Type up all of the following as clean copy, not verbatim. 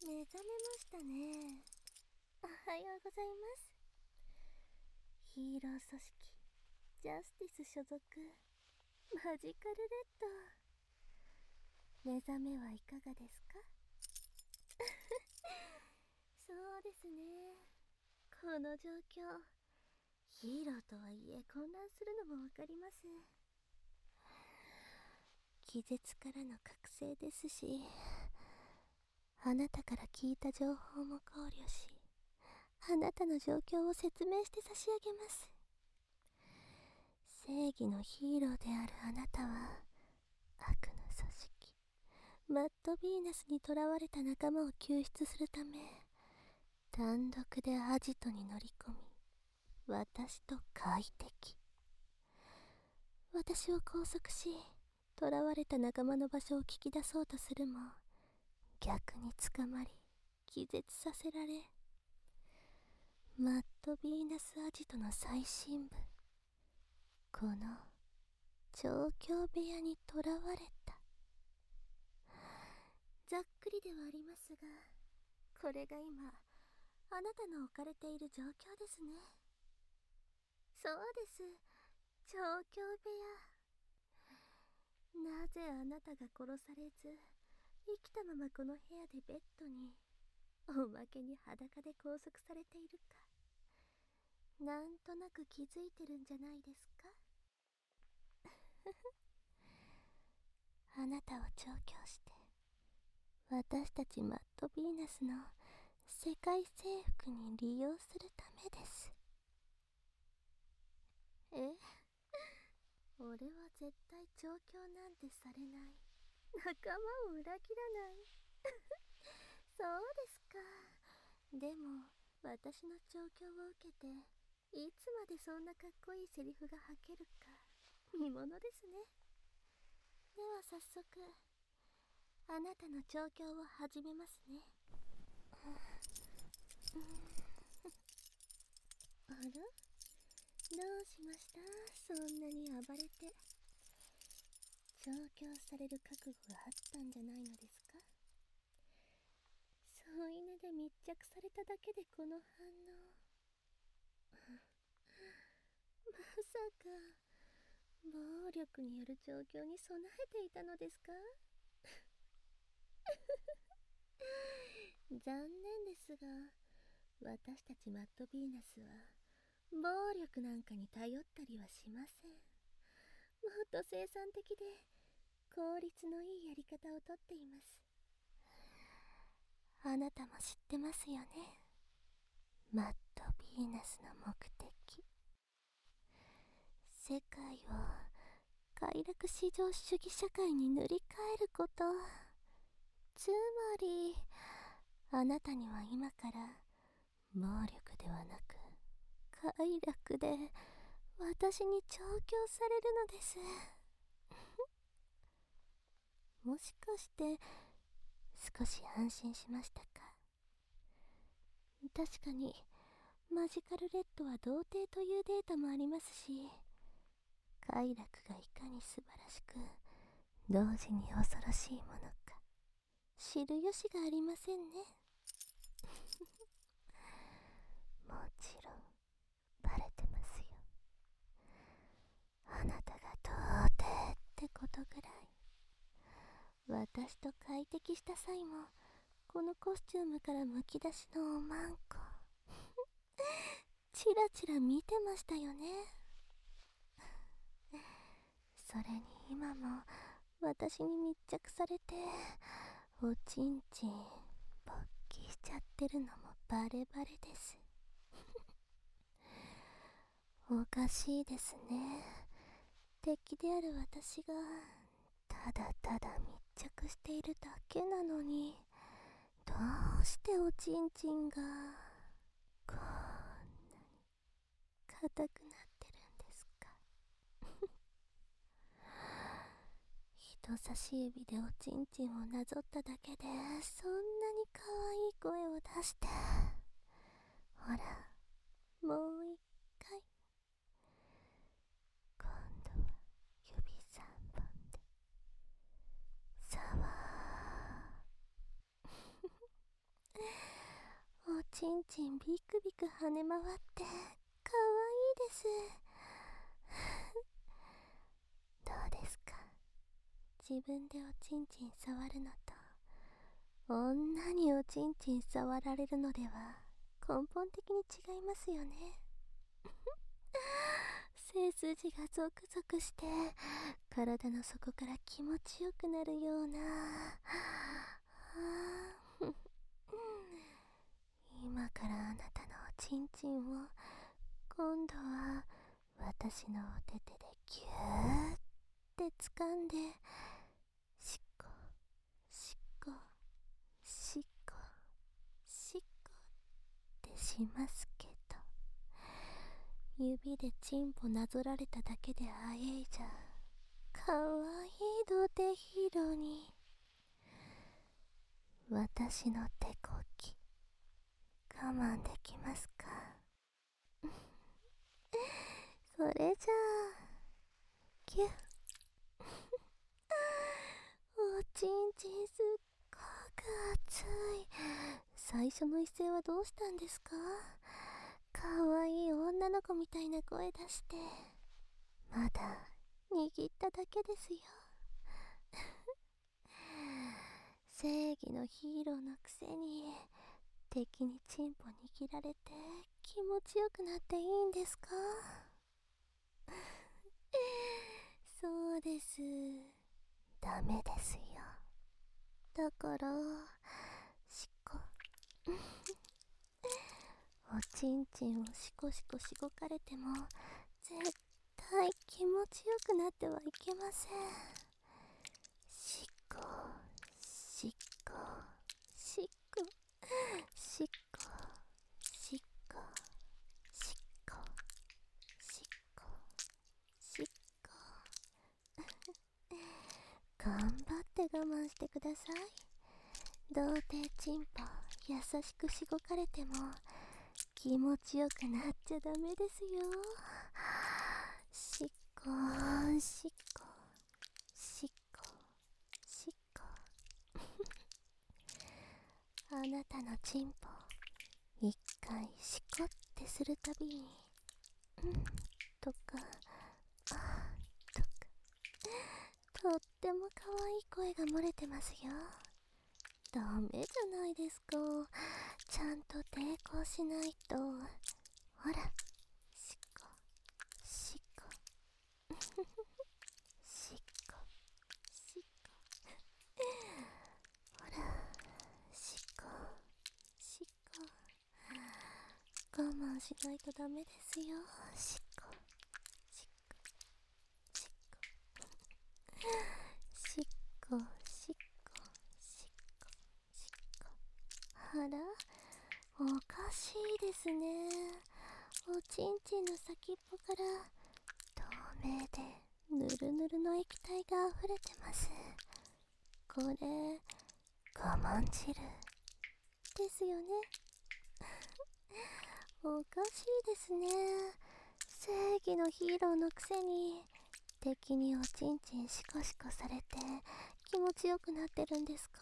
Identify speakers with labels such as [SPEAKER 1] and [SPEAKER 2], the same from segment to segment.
[SPEAKER 1] 目覚めましたね。おはようございます。ヒーロー組織ジャスティス所属マジカルレッド。目覚めはいかがですか？そうですね。この状況、ヒーローとはいえ混乱するのもわかります。気絶からの覚醒ですし、あなたから聞いた情報も考慮し、あなたの状況を説明して差し上げます。正義のヒーローであるあなたは、悪の組織マッドヴィーナスに囚われた仲間を救出するため、単独でアジトに乗り込み、私と快適。私を拘束し、囚われた仲間の場所を聞き出そうとするも、逆に捕まり、気絶させられ、マッドヴィーナスアジトの最深部、この調教部屋に囚われた。ざっくりではありますが、これが今あなたの置かれている状況ですね。そうです、調教部屋。なぜあなたが殺されず生きたままこの部屋でベッドに、おまけに裸で拘束されているか、なんとなく気づいてるんじゃないですか？あなたを調教して私たちマッドヴィーナスの世界征服に利用するためです。え、俺は絶対調教なんてされない。仲間を裏切らない。そうですか。でも私の調教を受けて、いつまでそんなかっこいいセリフが吐けるか見ものですね。では早速あなたの調教を始めますね。あら、どうしました？そんなに暴れて。調教される覚悟があったんじゃないのですか？添い寝で密着されただけでこの反応。まさか暴力による状況に備えていたのですか？残念ですが、私たちマッドヴィーナスは暴力なんかに頼ったりはしません。もっと生産的で効率のいいやり方をとっています。あなたも知ってますよね、マッドヴィーナスの目的。世界を快楽至上主義社会に塗り替えること。つまりあなたには今から暴力ではなく快楽で私に調教されるのです。もしかして少し安心しましたか？確かにマジカルレッドは童貞というデータもありますし、快楽がいかに素晴らしく同時に恐ろしいものか知る由がありませんね。もちろんバレてますよ。あなたが童貞ってことぐらい。私と快適した際もこのコスチュームからむき出しのおまんこチラチラ見てましたよね。それに今も私に密着されておちんちん勃起しちゃってるのもバレバレです。おかしいですね。敵である私がただただ密着しているだけなのに、どうしておちんちんがこんなに硬くなってるんですか？人差し指でおちんちんをなぞっただけでそんなに可愛い声を出して、ほらもう一回、今度は指3本でさわちんちんビクビク跳ね回ってかわいいです。どうですか？自分でおちんちん触るのと女におちんちん触られるのでは根本的に違いますよね。背筋がゾクゾクして体の底から気持ちよくなるような今からあなたのおちんちんを今度は私のお手手でギューって掴んでしっこしっこしっこしっこってしますけど、指でチンポなぞられただけであえいじゃかわいい土手ヒーローに私の手こき我慢できますか？それじゃあギュッおちんちんすっごく熱い。最初の一声はどうしたんですか？かわいい女の子みたいな声出して。まだ握っただけですよ。正義のヒーローのくせに敵にチンポ握られて気持ちよくなっていいんですか？そうです。ダメですよ。だからしっこおちんちんをしこしこしごかれても絶対気持ちよくなってはいけません。しっこしっこしっこしっこしっこしっこしっこしっこ頑張って我慢してください。童貞チンポ優しくしごかれても気持ちよくなっちゃダメですよ。しっこしっこしっこしっこあなたのチンポ一回しこってするたびにとかとかとっても可愛い声が漏れてますよ。ダメじゃないですか。ちゃんと抵抗しないと。ほらしっこしっこしっこしっこほらしっこしっこ我慢しないとダメですよ。しっこしっこしっこしっこしっこしっこしっこあらおかしいですね。おちんちんの先っぽから透明でぬるぬるの液体が溢れてます。これ我慢汁ですよね。おかしいですね。正義のヒーローのくせに敵におちんちんシコシコされて気持ちよくなってるんですか？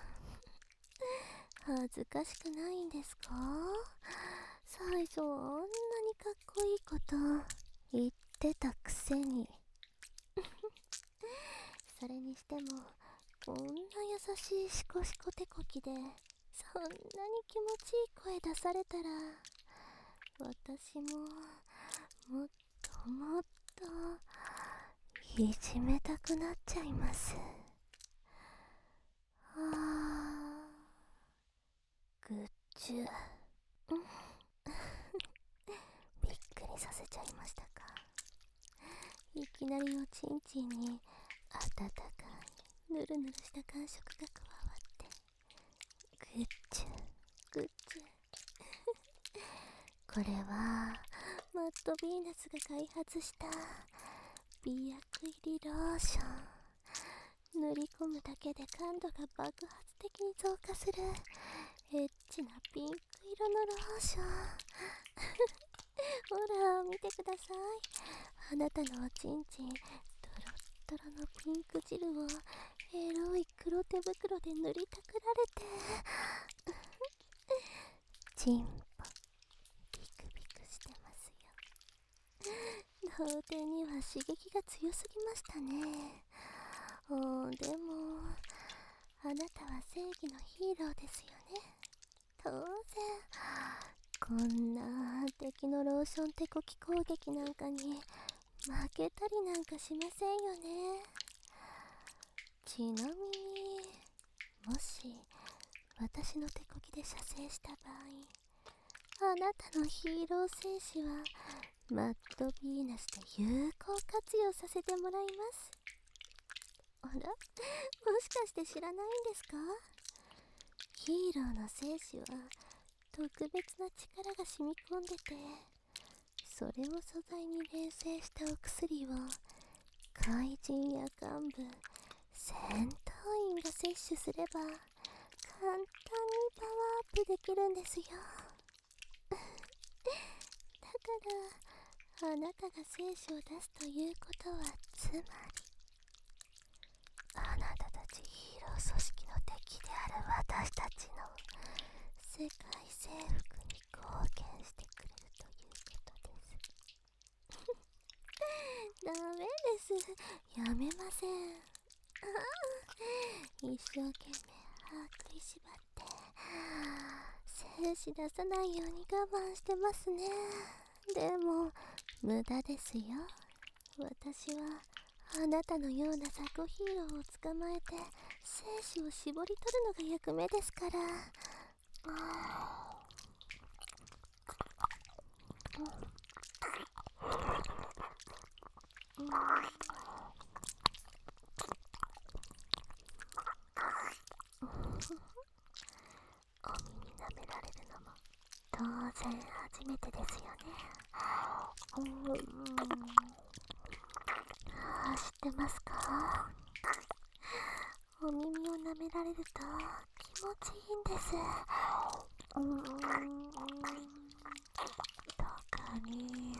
[SPEAKER 1] 恥ずかしくないんですか？最初はあんなにかっこいいこと言ってたくせにそれにしてもこんな優しいシコシコ手こきでそんなに気持ちいい声出されたら私ももっともっといじめたくなっちゃいます。ぐっちゅびっくりさせちゃいましたか？いきなりおちんちんに温かいぬるぬるした感触が加わってぐっちゅぐっちゅこれはマットヴィーナスが開発した美薬入りローション。塗り込むだけで感度が爆発的に増加するエッチなピンク色のローションほら見てください。あなたのおちんちんドロッドロのピンク汁をエロい黒手袋で塗りたくられてチンポビクビクしてますよ。童貞には刺激が強すぎましたね。でもあなたは正義のヒーローですよね。当然こんな敵のローション手こき攻撃なんかに負けたりなんかしませんよね。ちなみにもし私の手こきで射精した場合、あなたのヒーロー戦士はマッドヴィーナスで有効活用させてもらいます。あら、もしかして知らないんですか？ヒーローの精子は特別な力が染み込んでて、それを素材に錬成したお薬を怪人や幹部、戦闘員が摂取すれば簡単にパワーアップできるんですよ。だからあなたが精子を出すということは、つまりあなたたちヒーロー組織の敵である私たちの世界征服に貢献してくれるということです。ダメです。やめません。一生懸命歯食いしばって精子出さないように我慢してますね。でも無駄ですよ。私はあなたのような雑魚ヒーローを捕まえて精子を絞り取るのが役目ですから。お耳舐められるのも当然初めてですよね。知ってますか？お耳を舐められると気持ちいいんです。特に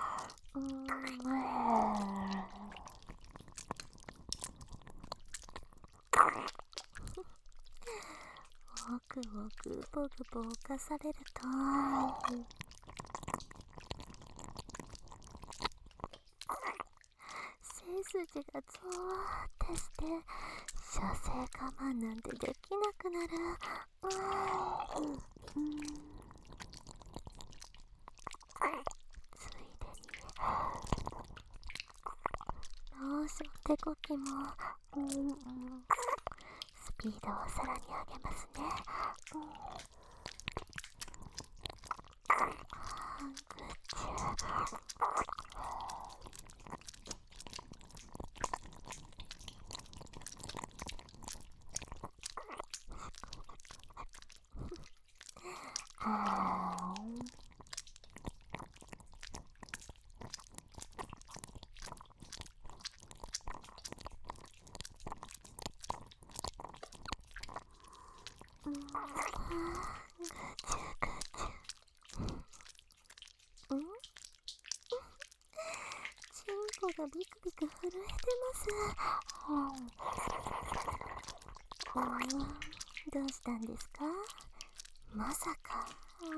[SPEAKER 1] もくもくボグボ犯されると背筋がゾワーってして射精我慢なんてできなくなる。ついでにローション手こきもスピードをさらに上げますね。グッチュチンコがビクビク震えてます。どうしたんですか？まさか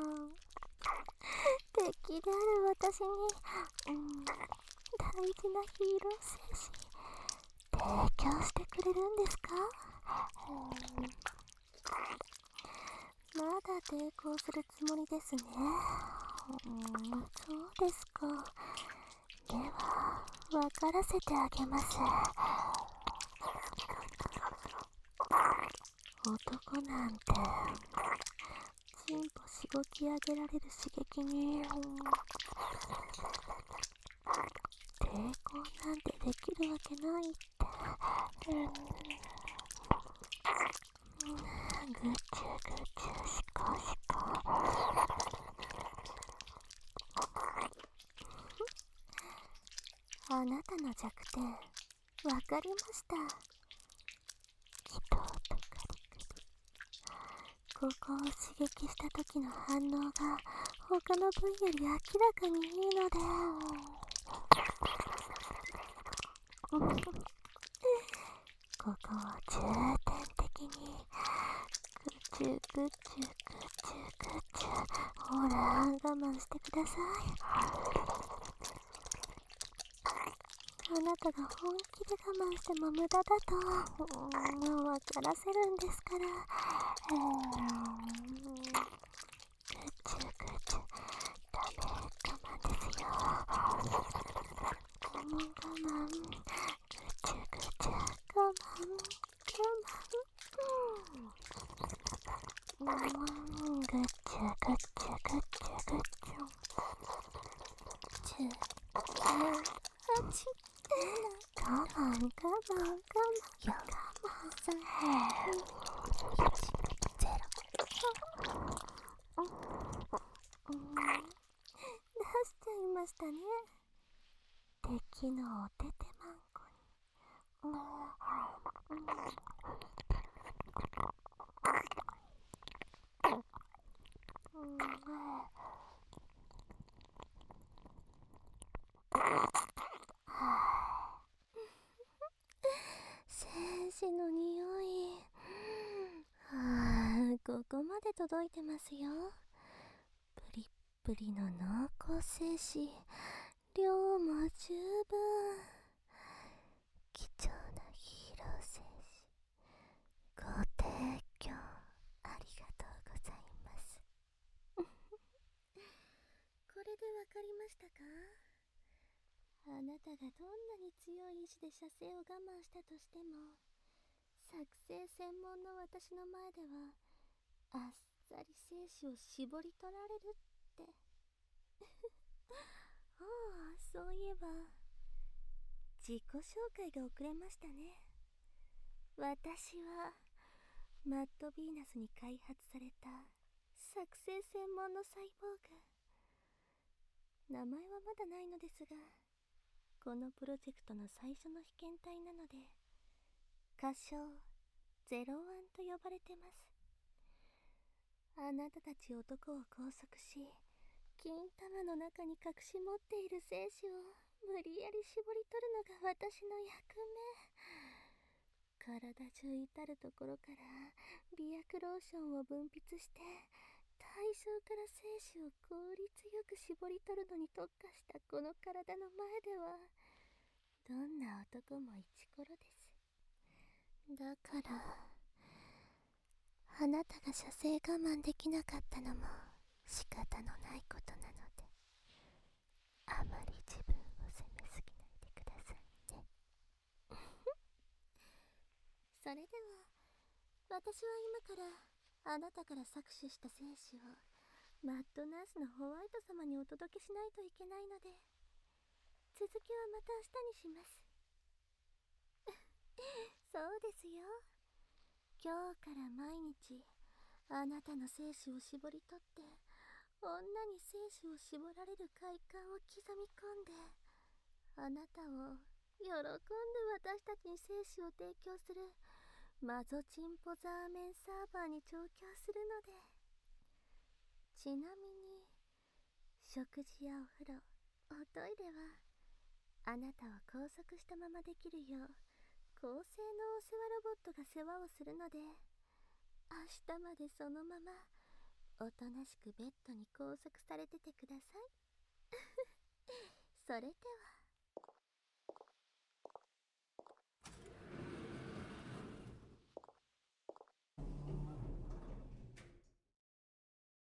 [SPEAKER 1] 敵である私に大事なヒーロー精子提供してくれるんですか？まだ抵抗するつもりですね。そうですか。では分からせてあげます。男なんてチンポしごき上げられる刺激に抵抗なんてできるわけないって。ぐちゅぐちゅしこしこ。あなたの弱点わかりました。祈祷とカリクリ。ここを刺激した時の反応が他の部位より明らかにいいのでここを重点的にぐちゅぐちゅぐちゅぐちゅほら、我慢してください。あなたが本気で我慢しても無駄だと、分からせるんですから。ぐちゅぐちゅ、ダメ、我慢ですよ。我慢、ぐちゅぐちゅ、我慢、ぐちゅぐちゅぐちゅぐちゅ。10、9、8、我慢、4、3、2、1、出しちゃいましたね。敵のおててまんこに。戦士の匂い。ここまで届いてますよ。プリップリの濃厚精子、量も十分。貴重なヒーロー精子、ご提供ありがとうございます。これでわかりましたか？あなたがどんなに強い意志で射精を我慢したとしても、作成専門の私の前ではあっさり精子を絞り取られるって。ああ、そういえば自己紹介が遅れましたね。私はマッドヴィーナスに開発された作成専門のサイボーグ。名前はまだないのですが、このプロジェクトの最初の被験体なので、仮称01と呼ばれてます。あなたたち男を拘束し、金玉の中に隠し持っている精子を無理やり絞り取るのが私の役目。体中至るところから美薬ローションを分泌して、対象から精子を効率よく絞り取るのに特化したこの体の前では、どんな男もイチコロです。だからあなたが射精我慢できなかったのも仕方のないことなので、あまり自分を責めすぎないでくださいね。それでは私は今からあなたから搾取した精子をマッドナースのホワイト様にお届けしないといけないので、続きはまた明日にします。そうですよ。今日から毎日あなたの精子を絞り取って、女に精子を絞られる快感を刻み込んで、あなたを喜んで私たちに精子を提供するマゾチンポザーメンサーバーに調教するので。ちなみに食事やお風呂、おトイレはあなたを拘束したままできるよう高性能お世話ロボットが世話をするので、明日までそのままおとなしくベッドに拘束されててください。それでは。